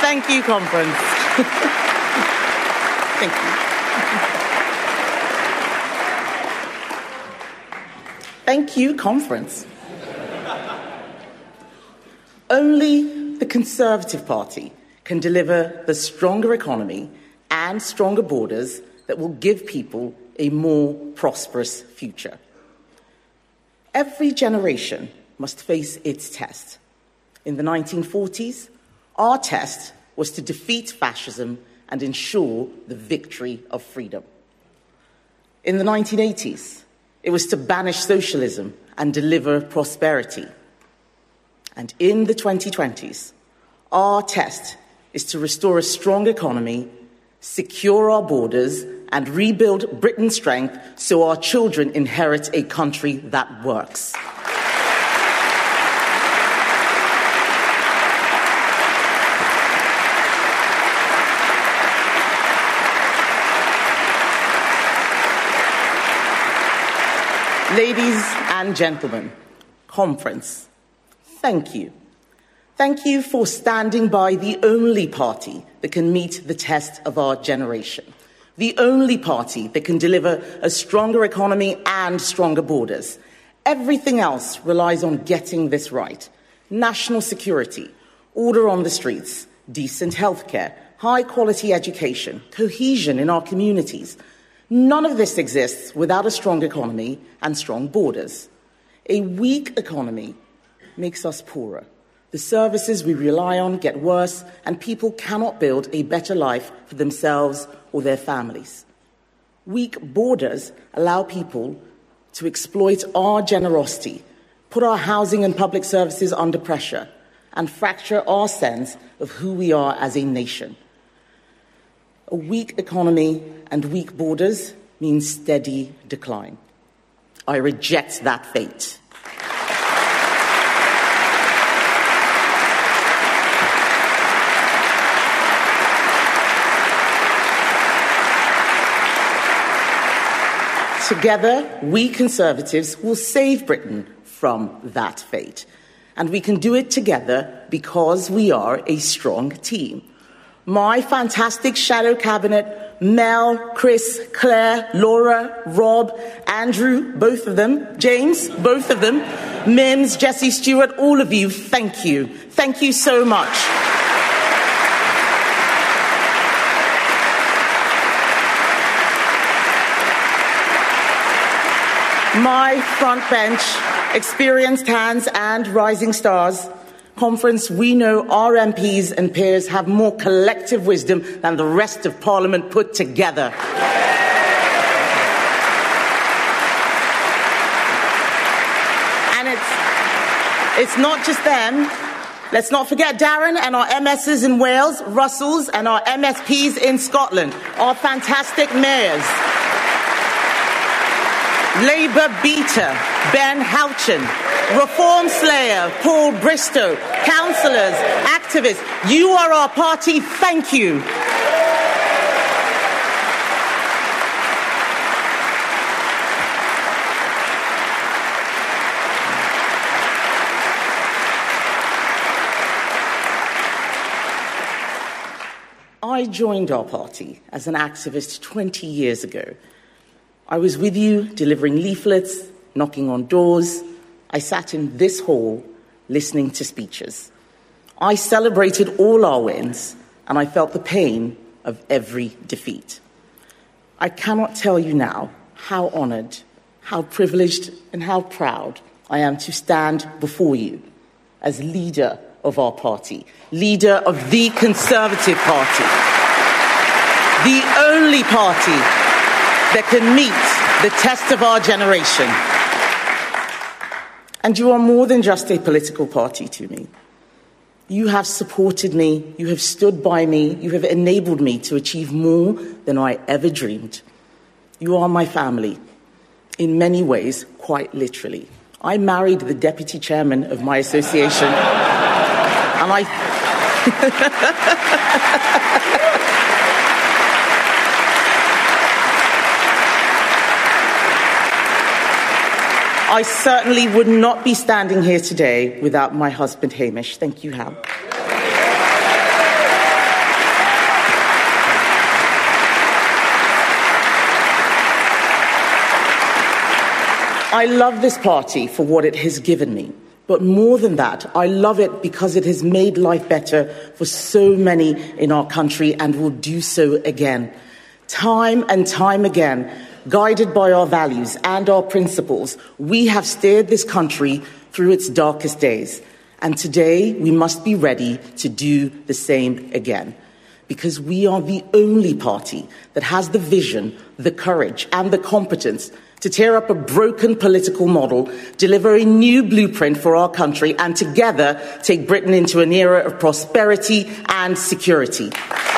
Thank you, conference. Thank you. Thank you, conference. Only the Conservative Party can deliver the stronger economy and stronger borders that will give people a more prosperous future. Every generation must face its test. In the 1940s, our test was to defeat fascism and ensure the victory of freedom. In the 1980s, it was to banish socialism and deliver prosperity. And in the 2020s, our test is to restore a strong economy, secure our borders, and rebuild Britain's strength so our children inherit a country that works. Ladies and gentlemen, conference, thank you. Thank you for standing by the only party that can meet the test of our generation, the only party that can deliver a stronger economy and stronger borders. Everything else relies on getting this right. National security, order on the streets, decent healthcare, high-quality education, cohesion in our communities. None of this exists without a strong economy and strong borders. A weak economy makes us poorer. The services we rely on get worse, and people cannot build a better life for themselves or their families. Weak borders allow people to exploit our generosity, put our housing and public services under pressure, and fracture our sense of who we are as a nation. A weak economy and weak borders means steady decline. I reject that fate. Together, we Conservatives will save Britain from that fate. And we can do it together because we are a strong team. My fantastic shadow cabinet, Mel, Chris, Claire, Laura, Rob, Andrew, both of them, James, both of them, Mims, Jessie Stewart, all of you, thank you. Thank you so much. My front bench, experienced hands and rising stars, conference, we know our MPs and peers have more collective wisdom than the rest of Parliament put together. And it's not just them. Let's not forget Darren and our MSs in Wales, Russells and our MSPs in Scotland, our fantastic mayors. Labour beater, Ben Houchin, Reform slayer, Paul Bristow, councillors, activists, you are our party, thank you. I joined our party as an activist 20 years ago. I was with you delivering leaflets, knocking on doors. I sat in this hall listening to speeches. I celebrated all our wins, and I felt the pain of every defeat. I cannot tell you now how honoured, how privileged, and how proud I am to stand before you as leader of our party, leader of the Conservative Party, the only party that can meet the test of our generation. And you are more than just a political party to me. You have supported me, you have stood by me, you have enabled me to achieve more than I ever dreamed. You are my family, in many ways, quite literally. I married the deputy chairman of my association, and I certainly would not be standing here today without my husband, Hamish. Thank you, Ham. I love this party for what it has given me. But more than that, I love it because it has made life better for so many in our country and will do so again. Time and time again, guided by our values and our principles, we have steered this country through its darkest days. And today, we must be ready to do the same again. Because we are the only party that has the vision, the courage, and the competence to tear up a broken political model, deliver a new blueprint for our country, and together take Britain into an era of prosperity and security.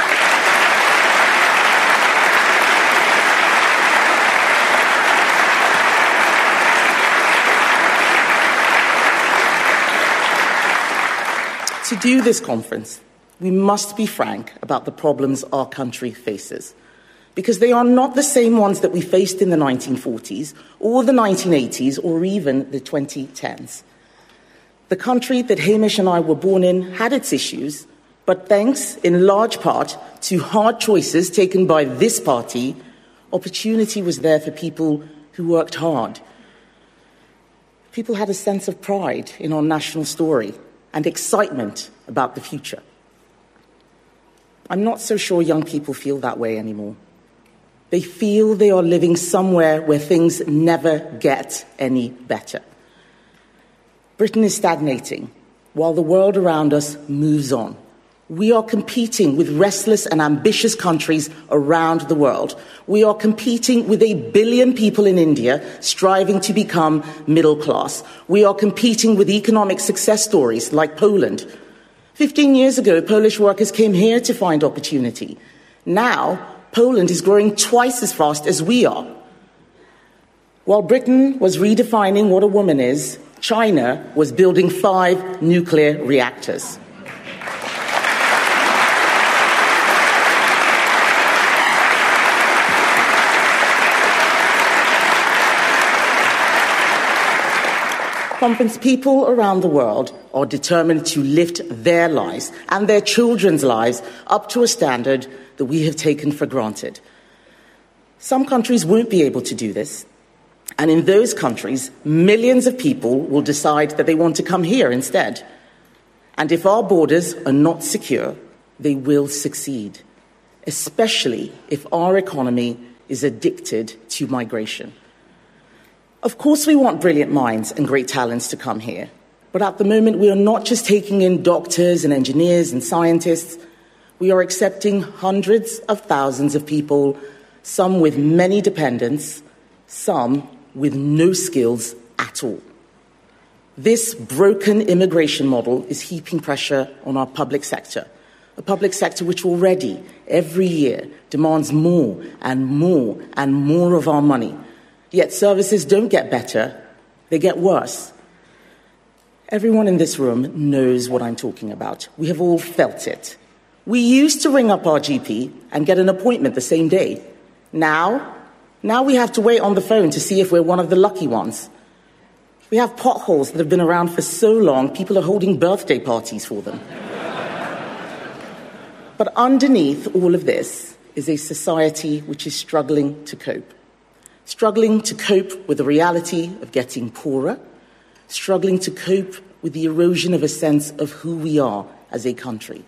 To do this conference, we must be frank about the problems our country faces, because they are not the same ones that we faced in the 1940s or the 1980s or even the 2010s. The country that Hamish and I were born in had its issues, but thanks in large part to hard choices taken by this party, opportunity was there for people who worked hard. People had a sense of pride in our national story and excitement about the future. I'm not so sure young people feel that way anymore. They feel they are living somewhere where things never get any better. Britain is stagnating while the world around us moves on. We are competing with restless and ambitious countries around the world. We are competing with 1 billion people in India striving to become middle class. We are competing with economic success stories like Poland. 15 years ago, Polish workers came here to find opportunity. Now, Poland is growing twice as fast as we are. While Britain was redefining what a woman is, China was building 5 nuclear reactors. People around the world are determined to lift their lives and their children's lives up to a standard that we have taken for granted. Some countries won't be able to do this, and in those countries, millions of people will decide that they want to come here instead. And if our borders are not secure, they will succeed, especially if our economy is addicted to migration. Of course, we want brilliant minds and great talents to come here. But at the moment, we are not just taking in doctors and engineers and scientists. We are accepting hundreds of thousands of people, some with many dependents, some with no skills at all. This broken immigration model is heaping pressure on our public sector, a public sector which already, every year, demands more and more and more of our money. Yet services don't get better, they get worse. Everyone in this room knows what I'm talking about. We have all felt it. We used to ring up our GP and get an appointment the same day. Now we have to wait on the phone to see if we're one of the lucky ones. We have potholes that have been around for so long, people are holding birthday parties for them. But underneath all of this is a society which is struggling to cope with the reality of getting poorer, struggling to cope with the erosion of a sense of who we are as a country.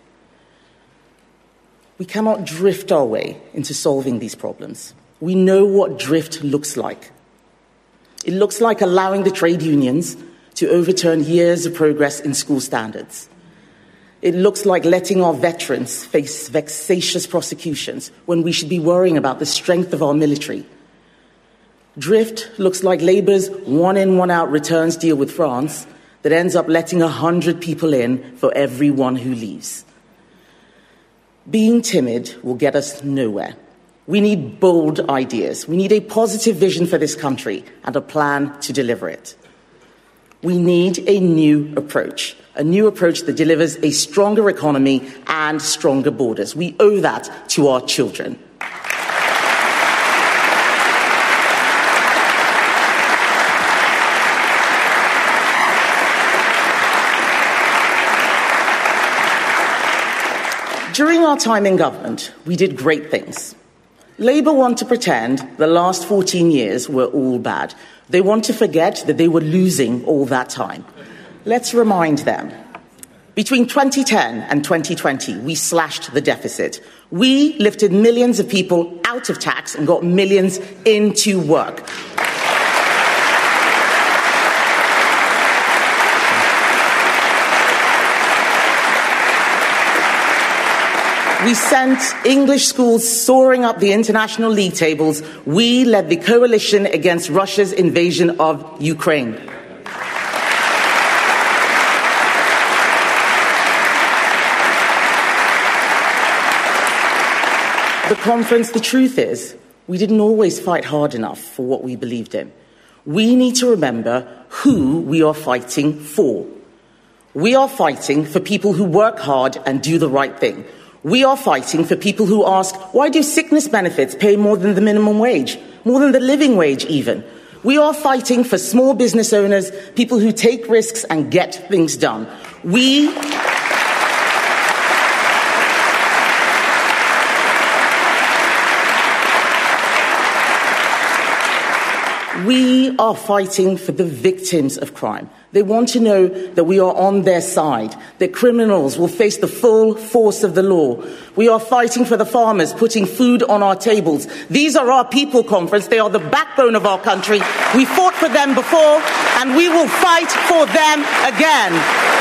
We cannot drift our way into solving these problems. We know what drift looks like. It looks like allowing the trade unions to overturn years of progress in school standards. It looks like letting our veterans face vexatious prosecutions when we should be worrying about the strength of our military. Drift looks like Labour's one-in, one-out returns deal with France that ends up letting 100 people in for every one who leaves. Being timid will get us nowhere. We need bold ideas. We need a positive vision for this country and a plan to deliver it. We need a new approach that delivers a stronger economy and stronger borders. We owe that to our children. During our time in government, we did great things. Labour want to pretend the last 14 years were all bad. They want to forget that they were losing all that time. Let's remind them. Between 2010 and 2020, we slashed the deficit. We lifted millions of people out of tax and got millions into work. We sent English schools soaring up the international league tables. We led the coalition against Russia's invasion of Ukraine. The conference, the truth is, we didn't always fight hard enough for what we believed in. We need to remember who we are fighting for. We are fighting for people who work hard and do the right thing. We are fighting for people who ask, why do sickness benefits pay more than the minimum wage, more than the living wage even? We are fighting for small business owners, people who take risks and get things done. We are fighting for the victims of crime. They want to know that we are on their side, that criminals will face the full force of the law. We are fighting for the farmers, putting food on our tables. These are our people, conference. They are the backbone of our country. We fought for them before, and we will fight for them again.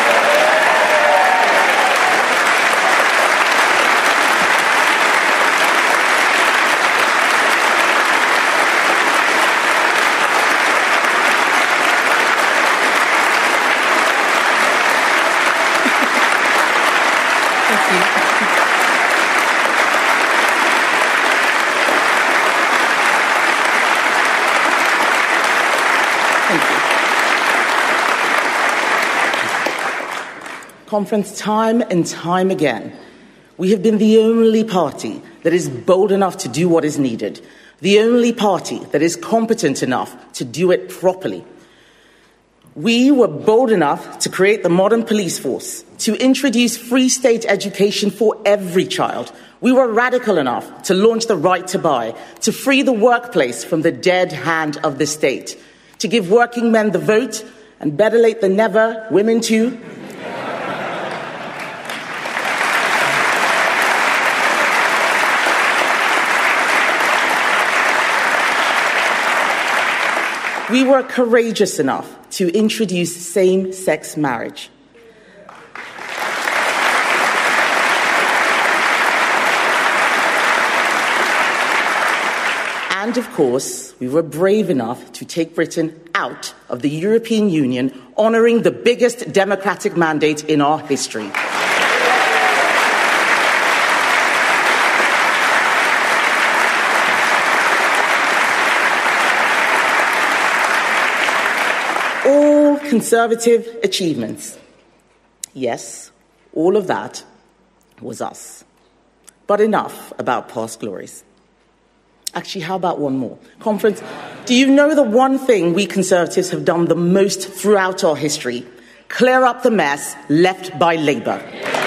Conference, time and time again, we have been the only party that is bold enough to do what is needed, the only party that is competent enough to do it properly. We were bold enough to create the modern police force, to introduce free state education for every child. We were radical enough to launch the right to buy, to free the workplace from the dead hand of the state, to give working men the vote, and better late than never, women too. We were courageous enough to introduce same-sex marriage. And, of course, we were brave enough to take Britain out of the European Union, honouring the biggest democratic mandate in our history. All Conservative achievements. Yes, all of that was us. But enough about past glories. Actually, how about one more? Conference, do you know the one thing we Conservatives have done the most throughout our history? Clear up the mess left by Labour.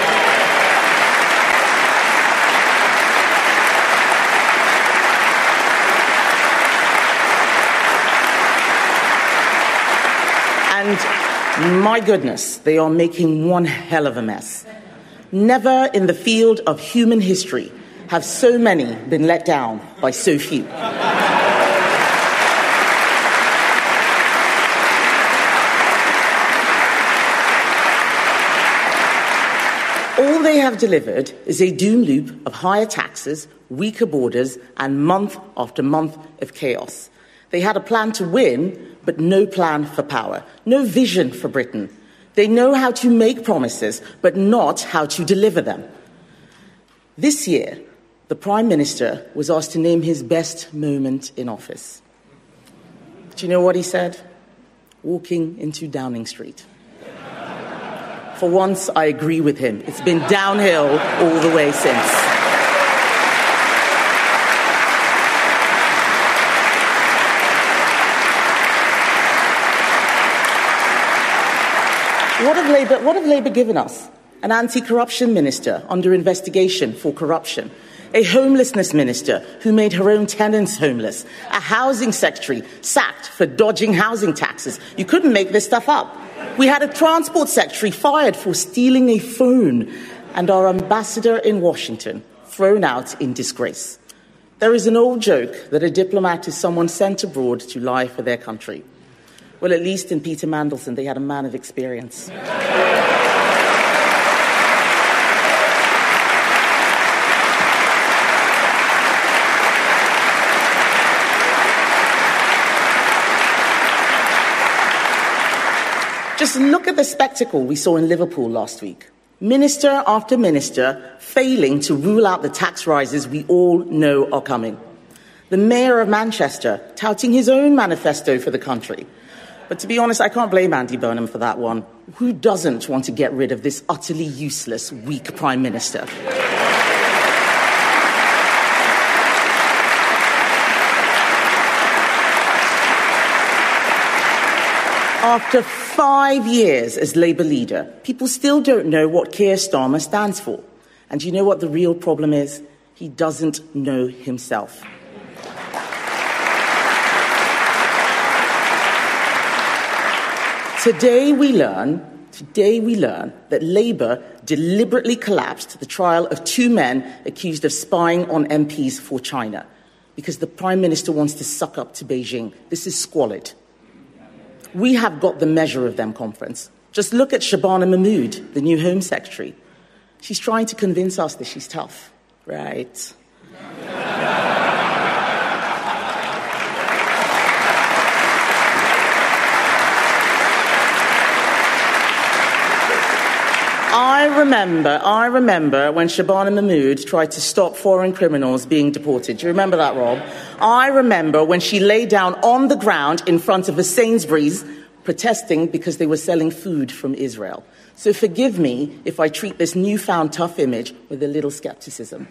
And my goodness, they are making one hell of a mess. Never in the field of human history have so many been let down by so few. All they have delivered is a doom loop of higher taxes, weaker borders, and month after month of chaos. They had a plan to win, but no plan for power, no vision for Britain. They know how to make promises, but not how to deliver them. This year, the Prime Minister was asked to name his best moment in office. Do you know what he said? Walking into Downing Street. For once, I agree with him. It's been downhill all the way since. What have Labour given us? An anti-corruption minister under investigation for corruption. a homelessness minister who made her own tenants homeless, a housing secretary sacked for dodging housing taxes. You couldn't make this stuff up. We had a transport secretary fired for stealing a phone, and our ambassador in Washington thrown out in disgrace. There is an old joke that a diplomat is someone sent abroad to lie for their country. Well, at least in Peter Mandelson, they had a man of experience. Just look at the spectacle we saw in Liverpool last week. Minister after minister failing to rule out the tax rises we all know are coming. The mayor of Manchester touting his own manifesto for the country. But to be honest, I can't blame Andy Burnham for that one. Who doesn't want to get rid of this utterly useless, weak Prime Minister? After 5 years as Labour leader, people still don't know what Keir Starmer stands for. And you know what the real problem is? He doesn't know himself. Today we learn that Labour deliberately collapsed the trial of 2 men accused of spying on MPs for China because the Prime Minister wants to suck up to Beijing. This is squalid. We have got the measure of them, conference. Just look at Shabana Mahmood, the new Home Secretary. She's trying to convince us that she's tough, right? I remember when Shabana Mahmood tried to stop foreign criminals being deported. Do you remember that, Rob? I remember when she lay down on the ground in front of a Sainsbury's protesting because they were selling food from Israel. So forgive me if I treat this newfound tough image with a little skepticism.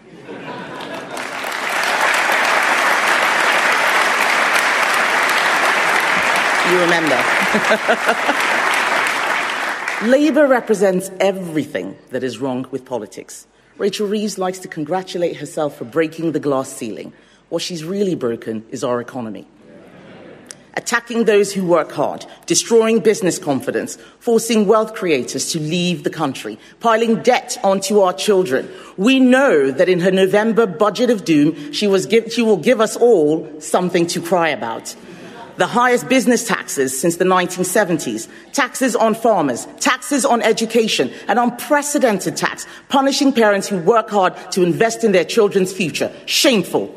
You remember. Labour represents everything that is wrong with politics. Rachel Reeves likes to congratulate herself for breaking the glass ceiling. What she's really broken is our economy. Attacking those who work hard, destroying business confidence, forcing wealth creators to leave the country, piling debt onto our children. We know that in her November budget of doom, she will give us all something to cry about. The highest business taxes since the 1970s, taxes on farmers, taxes on education, an unprecedented tax punishing parents who work hard to invest in their children's future. Shameful.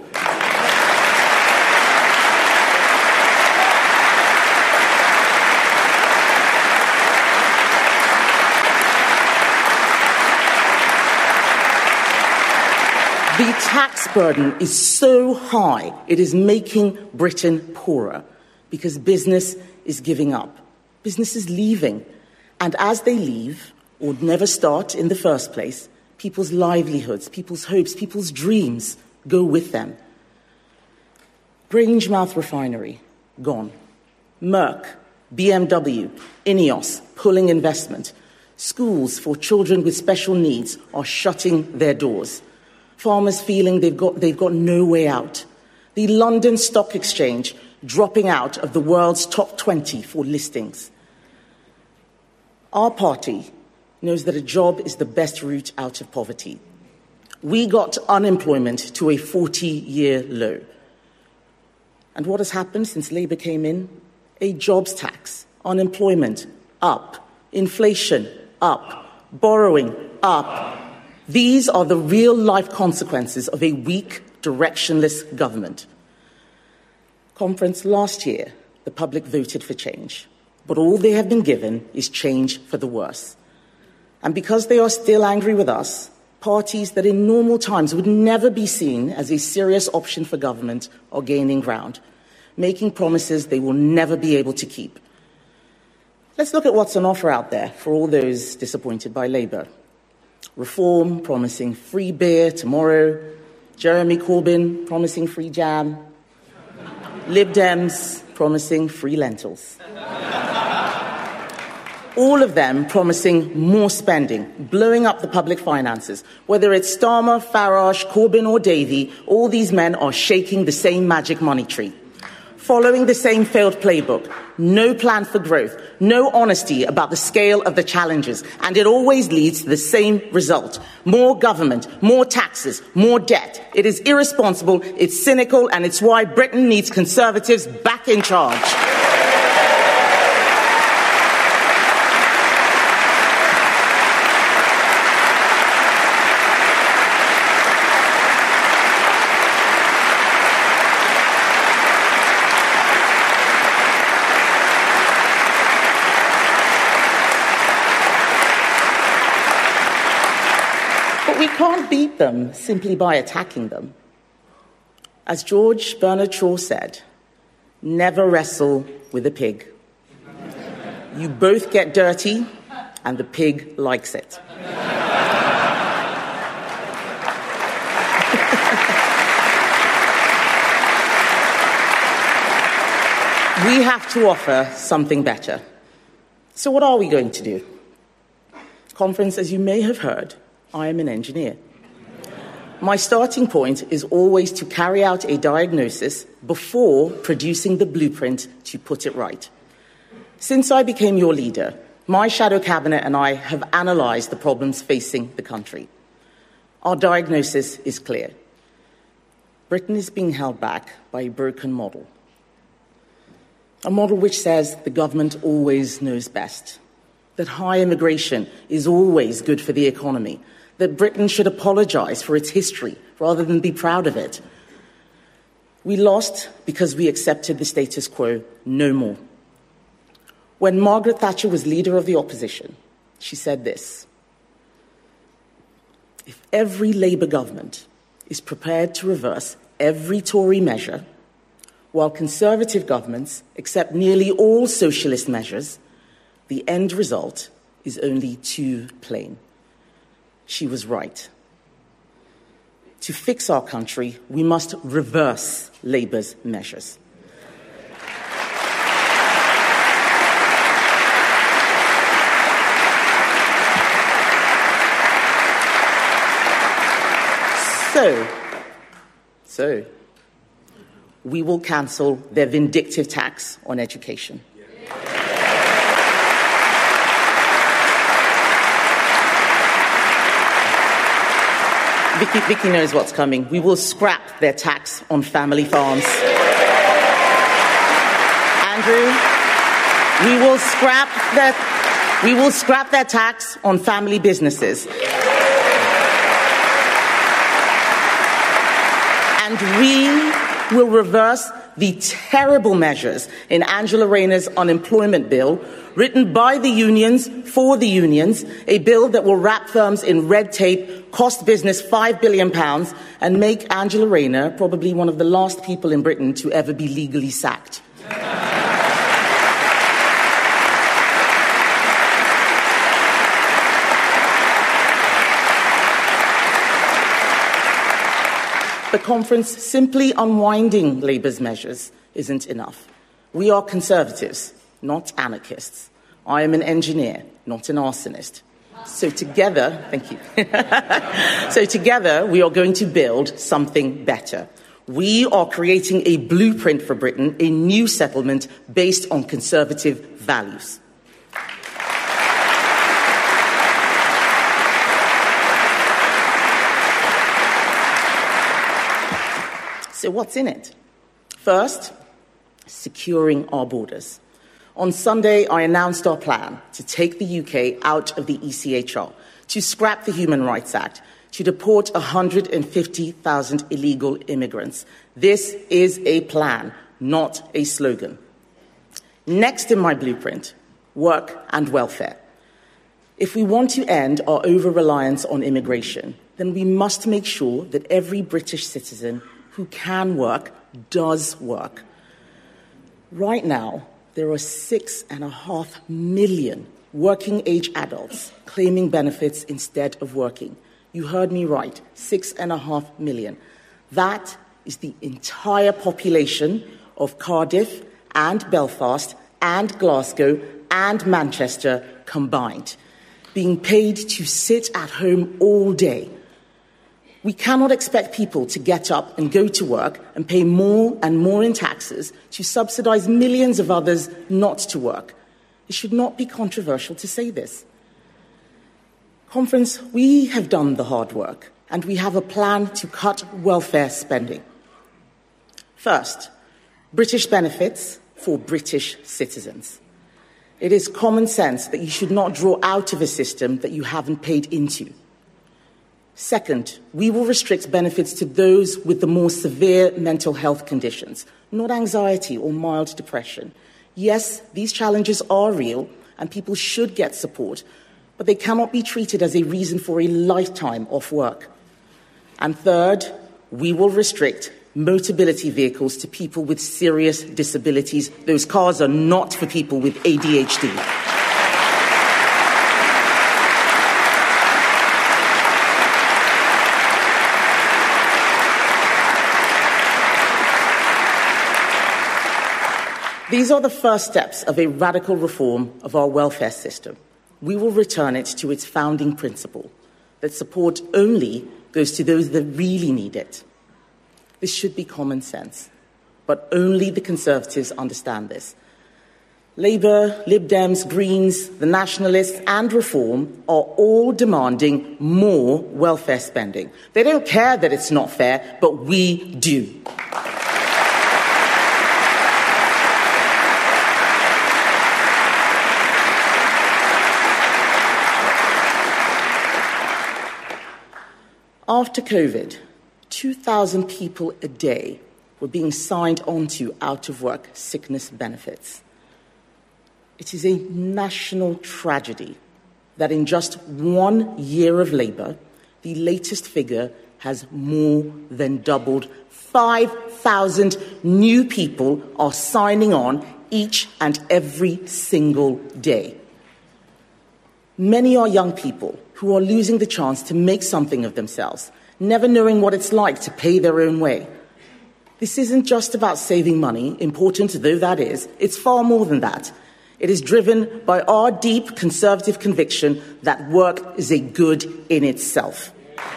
The tax burden is so high, it is making Britain poorer. Because business is giving up. Business is leaving. And as they leave, or never start in the first place, people's livelihoods, people's hopes, people's dreams go with them. Grangemouth Refinery, gone. Merck, BMW, Ineos, pulling investment. Schools for children with special needs are shutting their doors. Farmers feeling they've got no way out. The London Stock Exchange dropping out of the world's top 20 for listings. Our party knows that a job is the best route out of poverty. We got unemployment to a 40-year low. And what has happened since Labour came in? A jobs tax, unemployment up, inflation up, borrowing up. These are the real-life consequences of a weak, directionless government. Conference last year, the public voted for change, but all they have been given is change for the worse. And because they are still angry with us, parties that in normal times would never be seen as a serious option for government are gaining ground, making promises they will never be able to keep. Let's look at what's on offer out there for all those disappointed by Labour. Reform promising free beer tomorrow, Jeremy Corbyn promising free jam, Lib Dems promising free lentils. all of them promising more spending, blowing up the public finances. Whether it's Starmer, Farage, Corbyn or Davey, all these men are shaking the same magic money tree. Following the same failed playbook, no plan for growth, no honesty about the scale of the challenges, and it always leads to the same result. More government, more taxes, more debt. It is irresponsible, it's cynical, and it's why Britain needs Conservatives back in charge. We can't beat them simply by attacking them. As George Bernard Shaw said, never wrestle with a pig. You both get dirty, and the pig likes it. We have to offer something better. So what are we going to do? Conference, as you may have heard, I am an engineer. My starting point is always to carry out a diagnosis before producing the blueprint to put it right. Since I became your leader, my shadow cabinet and I have analysed the problems facing the country. Our diagnosis is clear. Britain is being held back by a broken model. A model which says the government always knows best, that high immigration is always good for the economy, that Britain should apologise for its history rather than be proud of it. We lost because we accepted the status quo no more. When Margaret Thatcher was leader of the opposition, she said this: if every Labour government is prepared to reverse every Tory measure, while Conservative governments accept nearly all socialist measures, the end result is only too plain. She was right. To fix our country, we must reverse Labour's measures. So, we will cancel their vindictive tax on education. Vicky knows what's coming. We will scrap their tax on family farms. Andrew, we will scrap their tax on family businesses. And we will reverse the terrible measures in Angela Rayner's unemployment bill, written by the unions for the unions, a bill that will wrap firms in red tape, cost business £5 billion, and make Angela Rayner probably one of the last people in Britain to ever be legally sacked. The conference simply unwinding Labour's measures isn't enough. We are Conservatives, not anarchists. I am an engineer, not an arsonist. So together, thank you. So together, we are going to build something better. We are creating a blueprint for Britain, a new settlement based on Conservative values. So what's in it? First, securing our borders. On Sunday, I announced our plan to take the UK out of the ECHR, to scrap the Human Rights Act, to deport 150,000 illegal immigrants. This is a plan, not a slogan. Next in my blueprint, work and welfare. If we want to end our over-reliance on immigration, then we must make sure that every British citizen who can work does work. Right now, there are 6.5 million working-age adults claiming benefits instead of working. You heard me right, 6.5 million. That is the entire population of Cardiff and Belfast and Glasgow and Manchester combined, being paid to sit at home all day. We cannot expect people to get up and go to work and pay more and more in taxes to subsidize millions of others not to work. It should not be controversial to say this. Conference, we have done the hard work, and we have a plan to cut welfare spending. First, British benefits for British citizens. It is common sense that you should not draw out of a system that you haven't paid into. Second, we will restrict benefits to those with the more severe mental health conditions, not anxiety or mild depression. Yes, these challenges are real and people should get support, but they cannot be treated as a reason for a lifetime off work. And third, we will restrict motability vehicles to people with serious disabilities. Those cars are not for people with ADHD. These are the first steps of a radical reform of our welfare system. We will return it to its founding principle, that support only goes to those that really need it. This should be common sense, but only the Conservatives understand this. Labour, Lib Dems, Greens, the Nationalists and Reform are all demanding more welfare spending. They don't care that it's not fair, but we do. After COVID, 2,000 people a day were being signed onto out-of-work sickness benefits. It is a national tragedy that in just 1 year of Labour, the latest figure has more than doubled. 5,000 new people are signing on each and every single day. Many are young people who are losing the chance to make something of themselves, never knowing what it's like to pay their own way. This isn't just about saving money, important though that is. It's far more than that. It is driven by our deep Conservative conviction that work is a good in itself.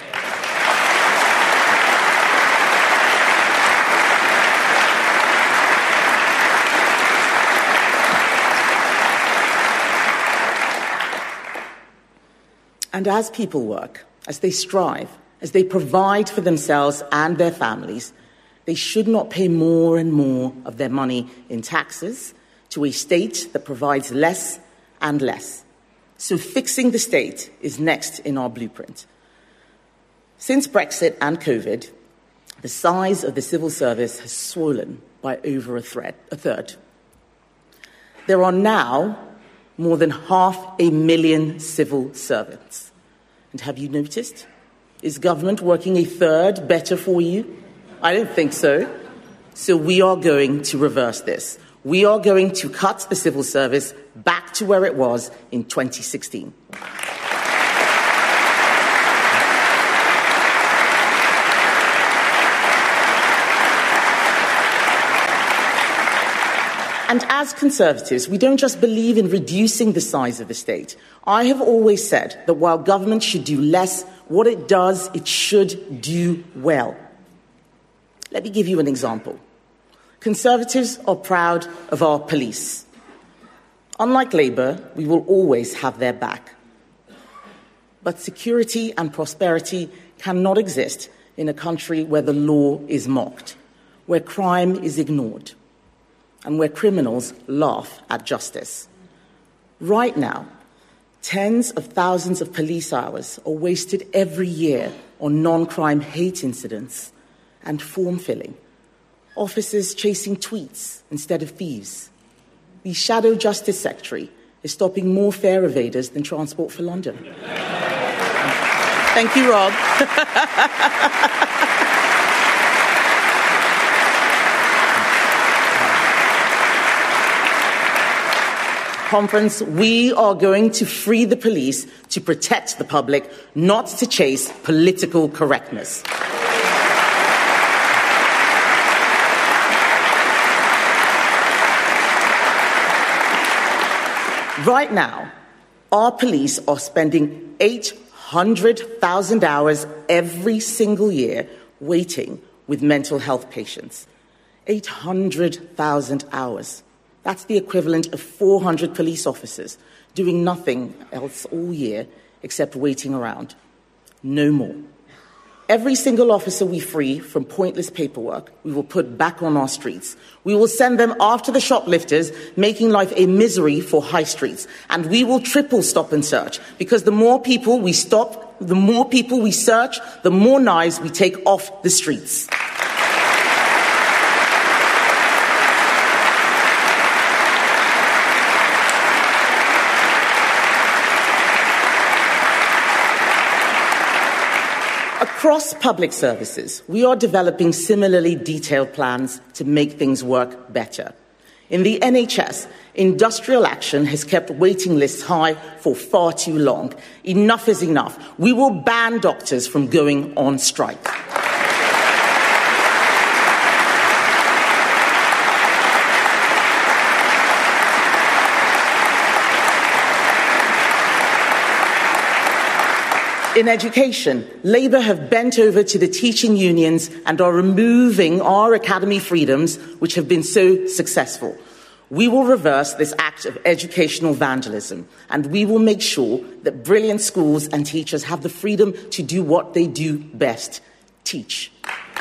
And as people work, as they strive, as they provide for themselves and their families, they should not pay more and more of their money in taxes to a state that provides less and less. So fixing the state is next in our blueprint. Since Brexit and COVID, the size of the civil service has swollen by over a third. There are now more than 500,000 civil servants. And have you noticed? Is government working a third better for you? I don't think so. So we are going to reverse this. We are going to cut the civil service back to where it was in 2016. And as Conservatives, we don't just believe in reducing the size of the state. I have always said that while government should do less, what it does, it should do well. Let me give you an example. Conservatives are proud of our police. Unlike Labour, we will always have their back. But security and prosperity cannot exist in a country where the law is mocked, where crime is ignored, and where criminals laugh at justice. Right now, tens of thousands of police hours are wasted every year on non-crime hate incidents and form filling. Officers chasing tweets instead of thieves. The Shadow Justice Secretary is stopping more fare evaders than Transport for London. Thank you, Rob. Conference, we are going to free the police to protect the public, not to chase political correctness. Right now, Our police are spending 800,000 hours every single year waiting with mental health patients. 800,000 hours. That's the equivalent of 400 police officers doing nothing else all year except waiting around. No more. Every single officer we free from pointless paperwork, we will put back on our streets. We will send them after the shoplifters, making life a misery for high streets. And we will triple stop and search, because the more people we stop, the more people we search, the more knives we take off the streets. Across public services, we are developing similarly detailed plans to make things work better. In the NHS, industrial action has kept waiting lists high for far too long. Enough is enough. We will ban doctors from going on strike. In education, Labour have bent over to the teaching unions and are removing our academy freedoms, which have been so successful. We will reverse this act of educational vandalism, and we will make sure that brilliant schools and teachers have the freedom to do what they do best: teach.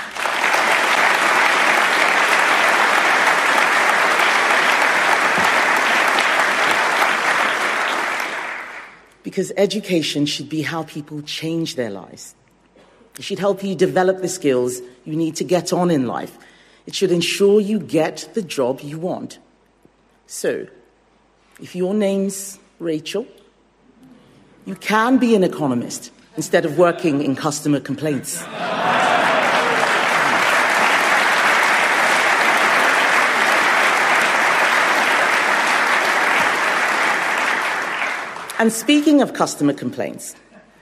Because education should be how people change their lives. It should help you develop the skills you need to get on in life. It should ensure you get the job you want. So, if your name's Rachel, you can be an economist instead of working in customer complaints. And speaking of customer complaints,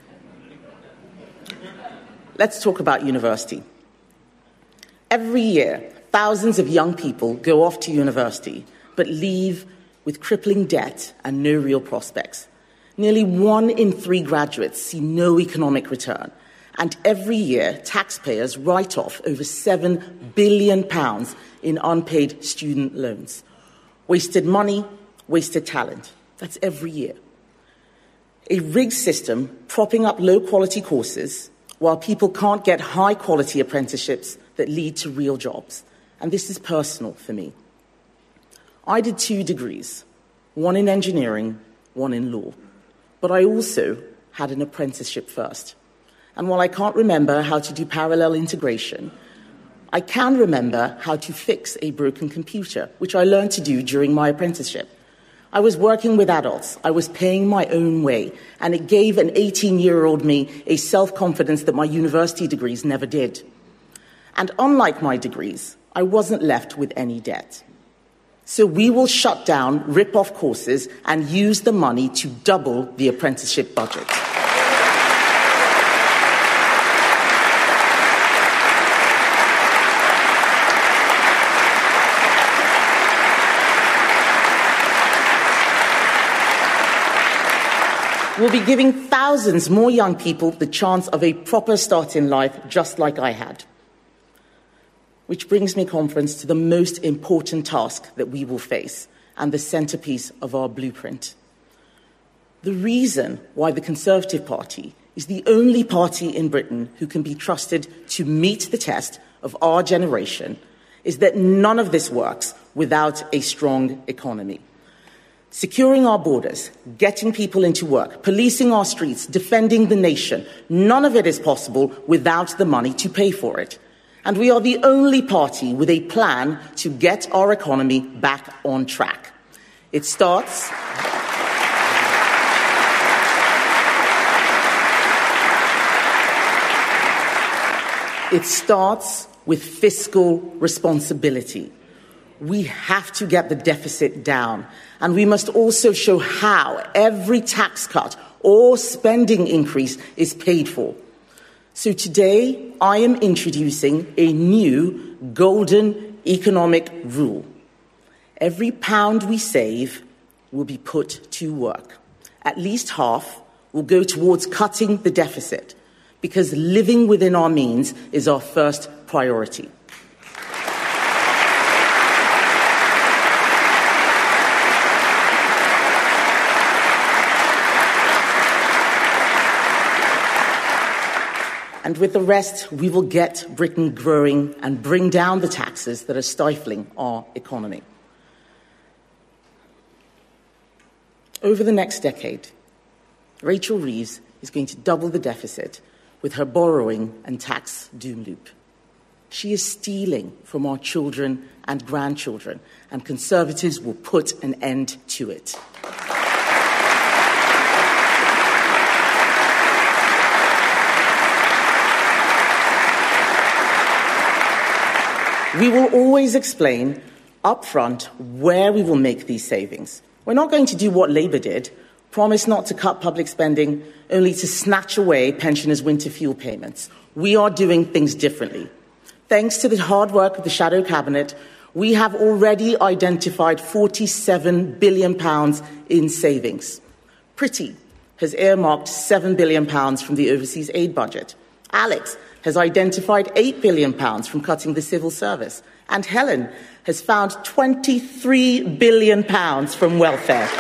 let's talk about university. Every year, thousands of young people go off to university, but leave with crippling debt and no real prospects. Nearly 1 in 3 graduates see no economic return. And every year, taxpayers write off over £7 billion in unpaid student loans. Wasted money, wasted talent. That's every year. A rigged system propping up low-quality courses while people can't get high-quality apprenticeships that lead to real jobs. And this is personal for me. I did 2 degrees, one in engineering, one in law. But I also had an apprenticeship first. And while I can't remember how to do parallel integration, I can remember how to fix a broken computer, which I learned to do during my apprenticeship. I was working with adults, I was paying my own way, and it gave an 18-year-old me a self-confidence that my university degrees never did. And unlike my degrees, I wasn't left with any debt. So we will shut down rip-off courses and use the money to double the apprenticeship budget. We'll be giving thousands more young people the chance of a proper start in life, just like I had. Which brings me, conference, to the most important task that we will face and the centrepiece of our blueprint. The reason why the Conservative Party is the only party in Britain who can be trusted to meet the test of our generation is that none of this works without a strong economy. Securing our borders, getting people into work, policing our streets, defending the nation, none of it is possible without the money to pay for it. And we are the only party with a plan to get our economy back on track. It starts with fiscal responsibility. We have to get the deficit down. And we must also show how every tax cut or spending increase is paid for. So today, I am introducing a new golden economic rule. Every pound we save will be put to work. at least half, will go towards cutting the deficit, because living within our means is our first priority. And with the rest, we will get Britain growing and bring down the taxes that are stifling our economy. Over the next decade, Rachel Reeves is going to double the deficit with her borrowing and tax doom loop. She is stealing from our children and grandchildren, and Conservatives will put an end to it. We will always explain up front where we will make these savings. We're not going to do what Labour did, promise not to cut public spending, only to snatch away pensioners' winter fuel payments. We are doing things differently. Thanks to the hard work of the Shadow Cabinet, we have already identified £47 billion in savings. Pretty has earmarked £7 billion from the overseas aid budget. Alex has identified £8 billion from cutting the civil service. And Helen has found £23 billion from welfare.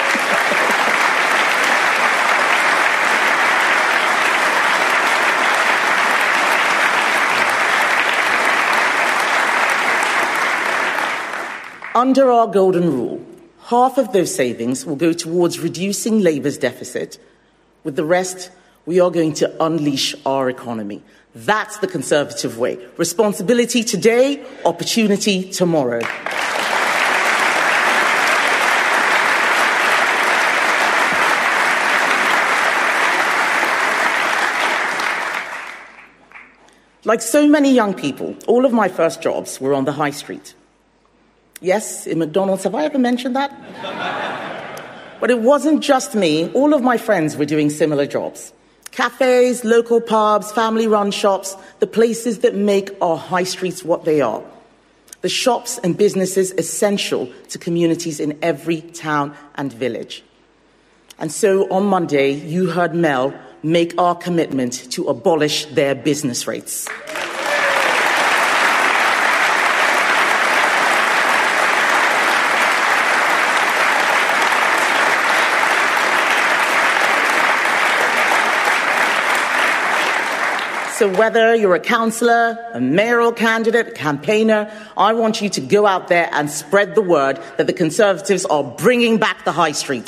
Under our golden rule, half of those savings will go towards reducing Labour's deficit. With the rest, we are going to unleash our economy. That's the Conservative way. Responsibility today, opportunity tomorrow. Like so many young people, all of my first jobs were on the high street. Yes, in McDonald's. Have I ever mentioned that? But it wasn't just me. All of my friends were doing similar jobs. Cafes, local pubs, family-run shops, the places that make our high streets what they are. The shops and businesses essential to communities in every town and village. And so on Monday, you heard Mel make our commitment to abolish their business rates. So whether you're a councillor, a mayoral candidate, a campaigner, I want you to go out there and spread the word that the Conservatives are bringing back the high street.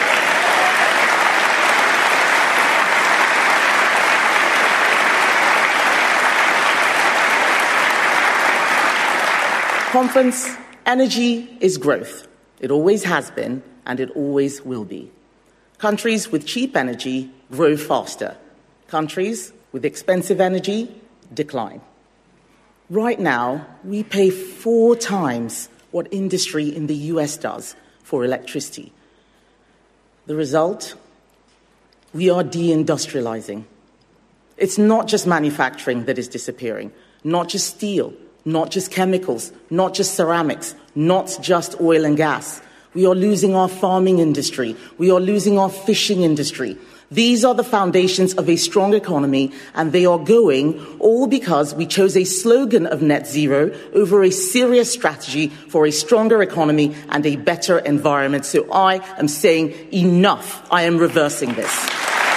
Conference, energy is growth. It always has been, and it always will be. Countries with cheap energy grow faster. Countries with expensive energy decline. Right now, we pay 4 times what industry in the US does for electricity. The result? We are deindustrializing. It's not just manufacturing that is disappearing, not just steel, not just chemicals, not just ceramics, not just oil and gas. We are losing our farming industry. We are losing our fishing industry. These are the foundations of a strong economy, and they are going all because we chose a slogan of net zero over a serious strategy for a stronger economy and a better environment. So I am saying enough. I am reversing this.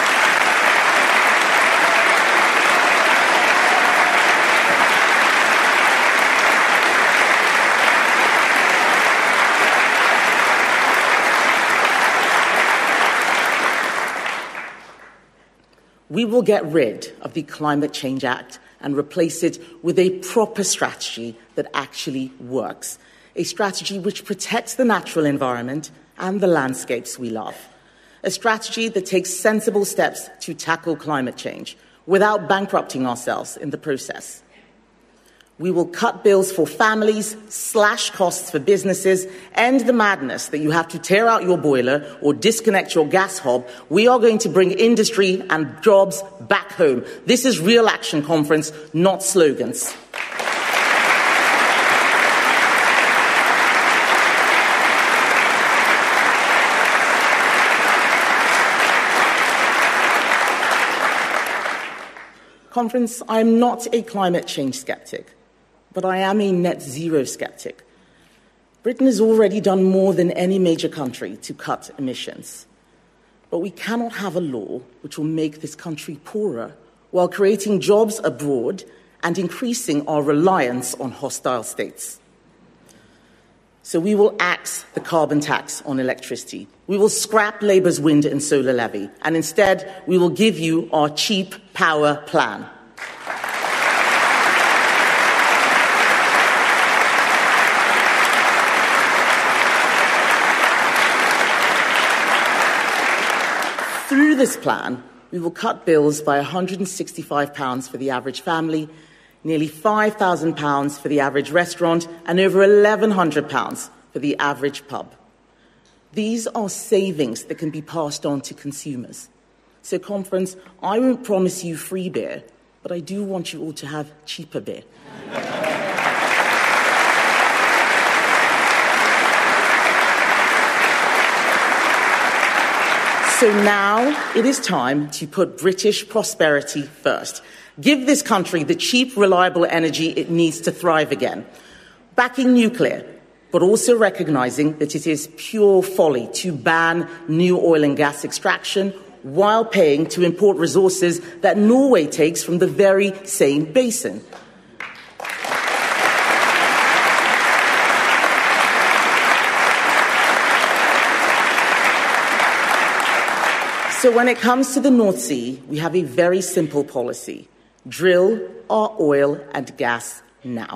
We will get rid of the Climate Change Act and replace it with a proper strategy that actually works. A strategy which protects the natural environment and the landscapes we love. A strategy that takes sensible steps to tackle climate change without bankrupting ourselves in the process. We will cut bills for families, slash costs for businesses, end the madness that you have to tear out your boiler or disconnect your gas hob. We are going to bring industry and jobs back home. This is real action, Conference, not slogans. Conference, I am not a climate change skeptic, but I am a net zero skeptic. Britain has already done more than any major country to cut emissions. But we cannot have a law which will make this country poorer while creating jobs abroad and increasing our reliance on hostile states. So we will axe the carbon tax on electricity. We will scrap Labour's wind and solar levy, and instead we will give you our cheap power plan. Through this plan, we will cut bills by £165 for the average family, nearly £5,000 for the average restaurant, and over £1,100 for the average pub. These are savings that can be passed on to consumers. So, Conference, I won't promise you free beer, but I do want you all to have cheaper beer. So now it is time to put British prosperity first. Give this country the cheap, reliable energy it needs to thrive again. Backing nuclear, but also recognising that it is pure folly to ban new oil and gas extraction while paying to import resources that Norway takes from the very same basin. So when it comes to the North Sea, we have a very simple policy. Drill our oil and gas now.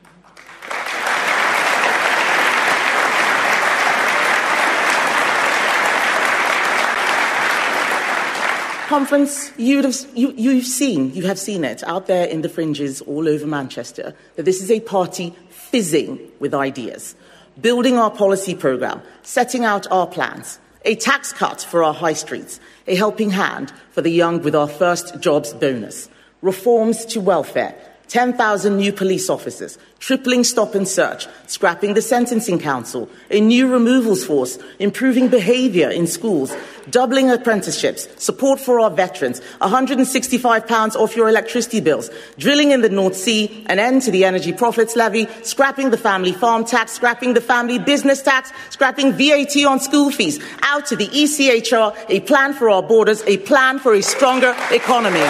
Conference, you have seen it out there in the fringes all over Manchester, that this is a party fizzing with ideas, building our policy programme, setting out our plans, a tax cut for our high streets, a helping hand for the young with our first jobs bonus, reforms to welfare, 10,000 new police officers, tripling stop and search, scrapping the sentencing council, a new removals force, improving behaviour in schools, doubling apprenticeships, support for our veterans, £165 off your electricity bills, drilling in the North Sea, an end to the energy profits levy, scrapping the family farm tax, scrapping the family business tax, scrapping VAT on school fees, out to the ECHR, a plan for our borders, a plan for a stronger economy.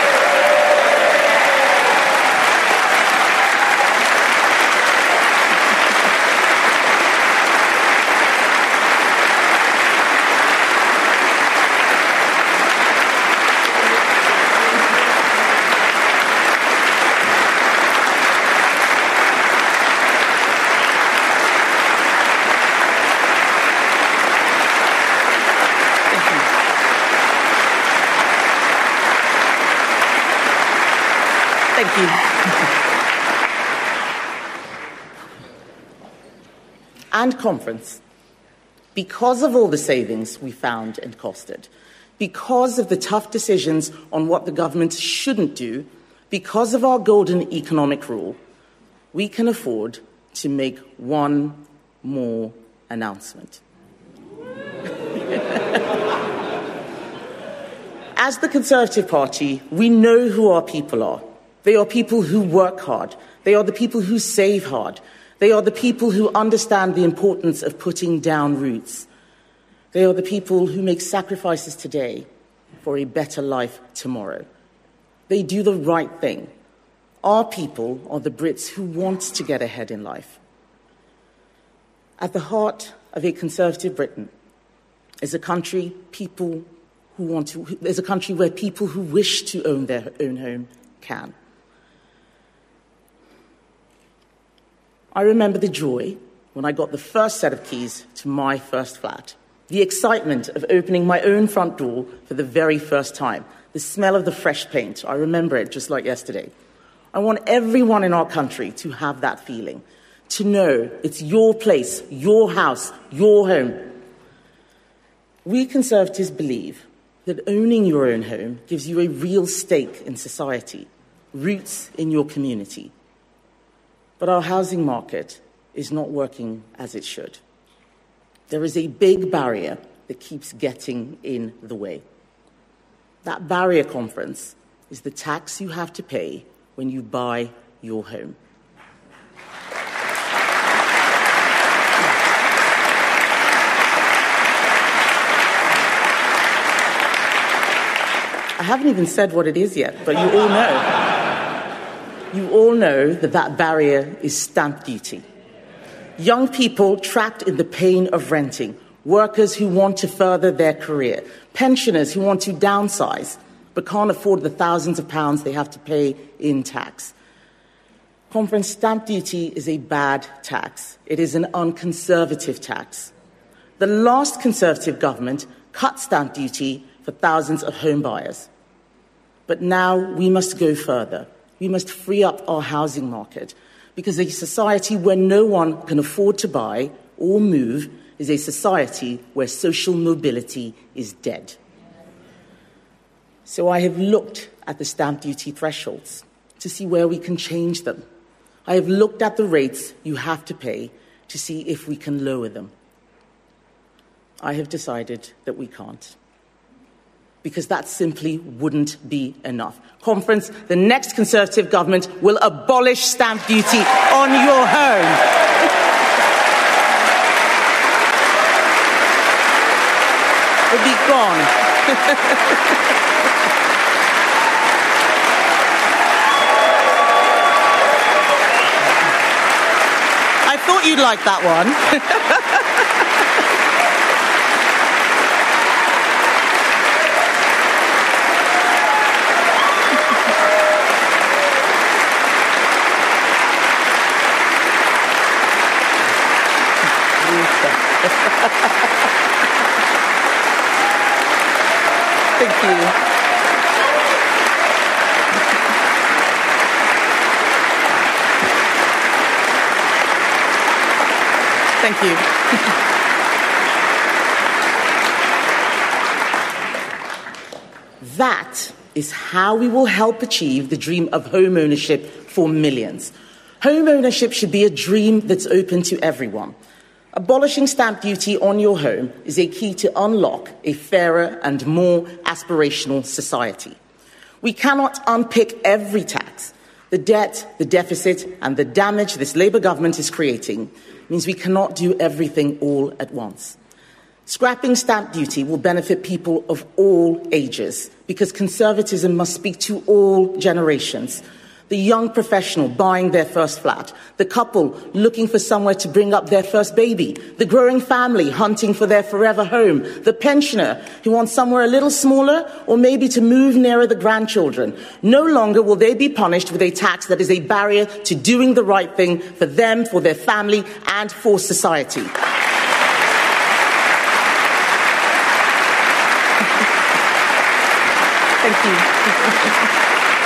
Thank you. And Conference, because of all the savings we found and costed, because of the tough decisions on what the government shouldn't do, because of our golden economic rule, we can afford to make one more announcement. As the Conservative Party, we know who our people are. They are people who work hard. They are the people who save hard. They are the people who understand the importance of putting down roots. They are the people who make sacrifices today for a better life tomorrow. They do the right thing. Our people are the Brits who want to get ahead in life. At the heart of a Conservative Britain is a country where people who wish to own their own home can. I remember the joy when I got the first set of keys to my first flat, the excitement of opening my own front door for the very first time, the smell of the fresh paint. I remember it just like yesterday. I want everyone in our country to have that feeling, to know it's your place, your house, your home. We Conservatives believe that owning your own home gives you a real stake in society, roots in your community. But our housing market is not working as it should. There is a big barrier that keeps getting in the way. That barrier, Conference, is the tax you have to pay when you buy your home. I haven't even said what it is yet, but you all know. You all know that barrier is stamp duty. Young people trapped in the pain of renting, workers who want to further their career, pensioners who want to downsize but can't afford the thousands of pounds they have to pay in tax. Conference, stamp duty is a bad tax. It is an unconservative tax. The last Conservative government cut stamp duty for thousands of home buyers. But now we must go further. We must free up our housing market, because a society where no one can afford to buy or move is a society where social mobility is dead. So I have looked at the stamp duty thresholds to see where we can change them. I have looked at the rates you have to pay to see if we can lower them. I have decided that we can't, because that simply wouldn't be enough. Conference, the next Conservative government will abolish stamp duty on your home. It'll be gone. I thought you'd like that one. Thank you. Thank you. That is how we will help achieve the dream of home ownership for millions. Home ownership should be a dream that's open to everyone. Abolishing stamp duty on your home is a key to unlock a fairer and more aspirational society. We cannot unpick every tax. The debt, the deficit, and the damage this Labour government is creating means we cannot do everything all at once. Scrapping stamp duty will benefit people of all ages, because conservatism must speak to all generations. The young professional buying their first flat, the couple looking for somewhere to bring up their first baby, the growing family hunting for their forever home, the pensioner who wants somewhere a little smaller or maybe to move nearer the grandchildren. No longer will they be punished with a tax that is a barrier to doing the right thing for them, for their family, and for society. Thank you.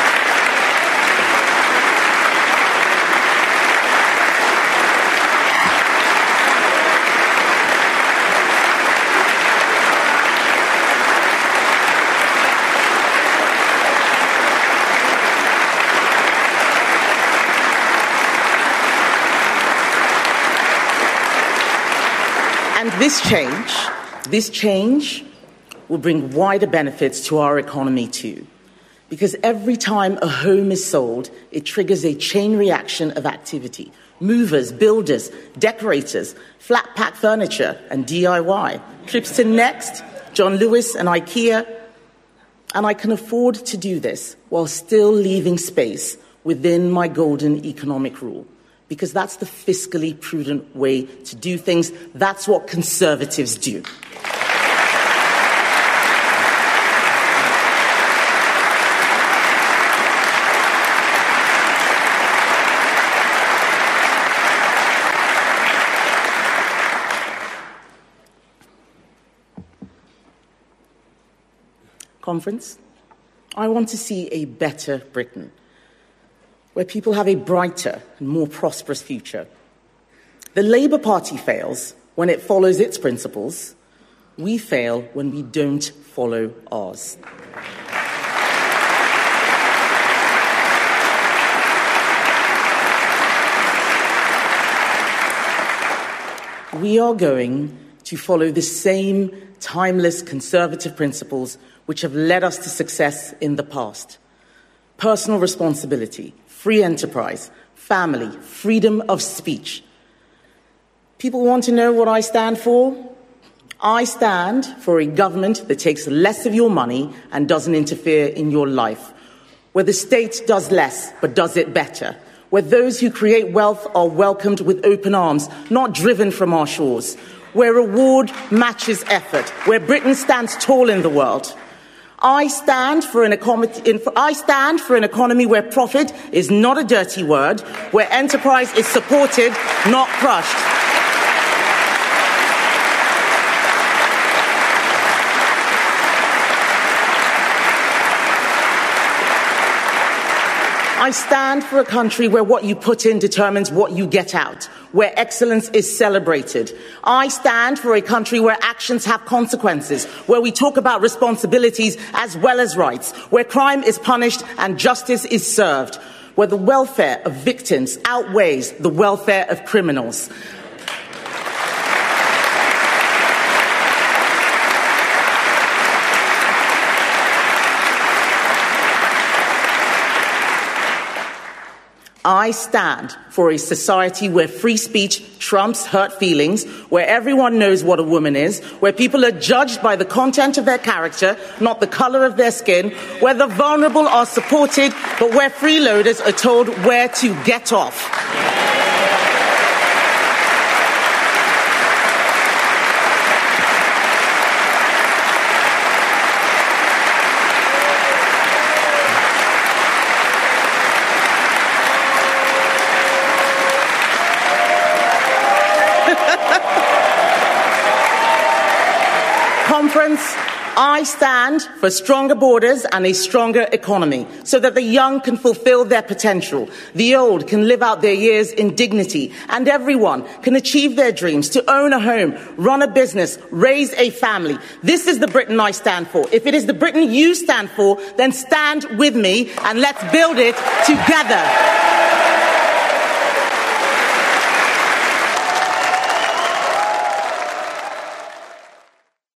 And this change will bring wider benefits to our economy too. Because every time a home is sold, it triggers a chain reaction of activity. Movers, builders, decorators, flat pack furniture and DIY, trips to Next, John Lewis and IKEA. And I can afford to do this while still leaving space within my golden economic rule. Because that's the fiscally prudent way to do things. That's what Conservatives do. Conference, I want to see a better Britain, where people have a brighter and more prosperous future. The Labour Party fails when it follows its principles. We fail when we don't follow ours. We are going to follow the same timeless Conservative principles which have led us to success in the past. personal responsibility, free enterprise, family, freedom of speech. People want to know what I stand for? I stand for a government that takes less of your money and doesn't interfere in your life, where the state does less but does it better, where those who create wealth are welcomed with open arms, not driven from our shores, where reward matches effort, where Britain stands tall in the world. I stand for an economy where profit is not a dirty word, where enterprise is supported, not crushed. I stand for a country where what you put in determines what you get out, where excellence is celebrated. I stand for a country where actions have consequences, where we talk about responsibilities as well as rights, where crime is punished and justice is served, where the welfare of victims outweighs the welfare of criminals. I stand for a society where free speech trumps hurt feelings, where everyone knows what a woman is, where people are judged by the content of their character, not the color of their skin, where the vulnerable are supported, but where freeloaders are told where to get off. Conference, I stand for stronger borders and a stronger economy so that the young can fulfill their potential, the old can live out their years in dignity, and everyone can achieve their dreams to own a home, run a business, raise a family. This is the Britain I stand for. If it is the Britain you stand for, then stand with me and let's build it together.